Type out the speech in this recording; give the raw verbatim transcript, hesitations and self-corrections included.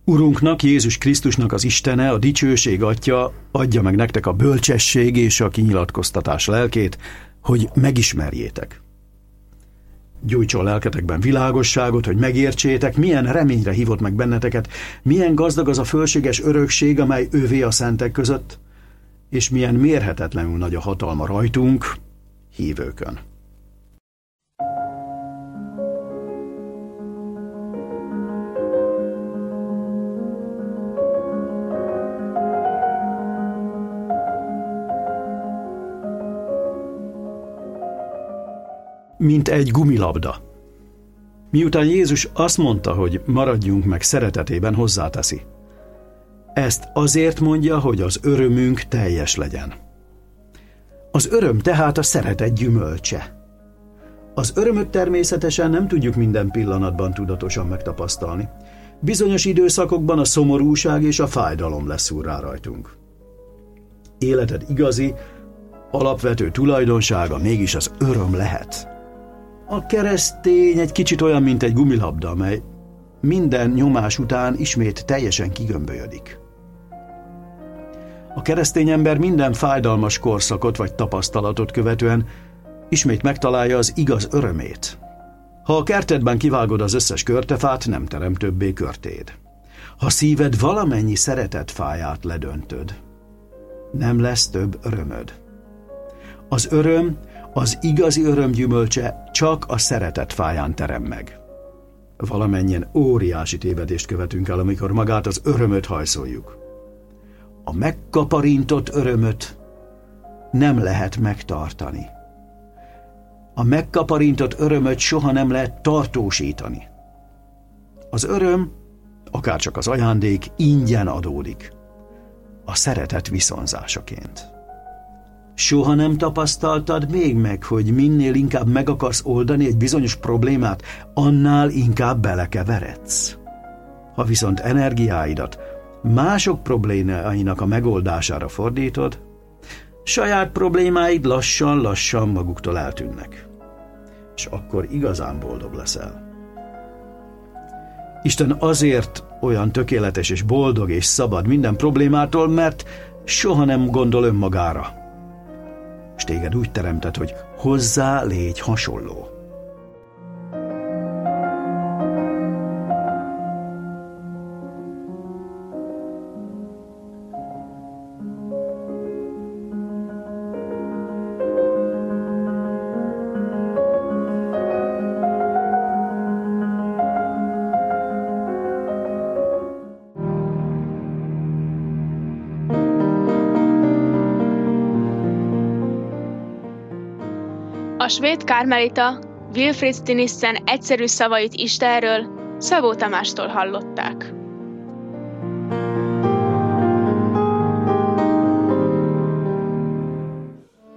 Urunknak, Jézus Krisztusnak az Istene, a dicsőség Atya adja meg nektek a bölcsesség és a kinyilatkoztatás lelkét, hogy megismerjétek. Gyújtson lelketekben világosságot, hogy megértsétek, milyen reményre hívott meg benneteket, milyen gazdag az a fölséges örökség, amely ővé a szentek között, és milyen mérhetetlenül nagy a hatalma rajtunk, hívőkön. Mint egy gumilabda. Miután Jézus azt mondta, hogy maradjunk meg szeretetében, hozzáteszi: ezt azért mondja, hogy az örömünk teljes legyen. Az öröm tehát a szeretet gyümölcse. Az örömöt természetesen nem tudjuk minden pillanatban tudatosan megtapasztalni. Bizonyos időszakokban a szomorúság és a fájdalom leszúr rá rajtunk. Életed igazi, alapvető tulajdonsága mégis az öröm lehet. A keresztény egy kicsit olyan, mint egy gumilabda, amely minden nyomás után ismét teljesen kigömbölyödik. A keresztény ember minden fájdalmas korszakot vagy tapasztalatot követően ismét megtalálja az igaz örömét. Ha a kertedben kivágod az összes körtefát, nem terem többé körtéd. Ha szíved valamennyi szeretetfáját ledöntöd, nem lesz több örömöd. Az öröm, az igazi öröm gyümölcse csak a szeretet fáján terem meg. Valamennyien óriási tévedést követünk el, amikor magát az örömöt hajszoljuk. A megkaparintott örömöt nem lehet megtartani. A megkaparintott örömöt soha nem lehet tartósítani. Az öröm, akárcsak az ajándék, ingyen adódik, a szeretet viszonzásaként. Soha nem tapasztaltad még meg, hogy minél inkább meg akarsz oldani egy bizonyos problémát, annál inkább belekeveredsz. Ha viszont energiáidat mások problémáinak a megoldására fordítod, saját problémáid lassan-lassan maguktól eltűnnek. És akkor igazán boldog leszel. Isten azért olyan tökéletes és boldog és szabad minden problémától, mert soha nem gondol önmagára. És téged úgy teremtett, hogy hozzá légy hasonló. A svéd kármelita Wilfrid Stinissen egyszerű szavait Istenről Szabó Tamástól hallották.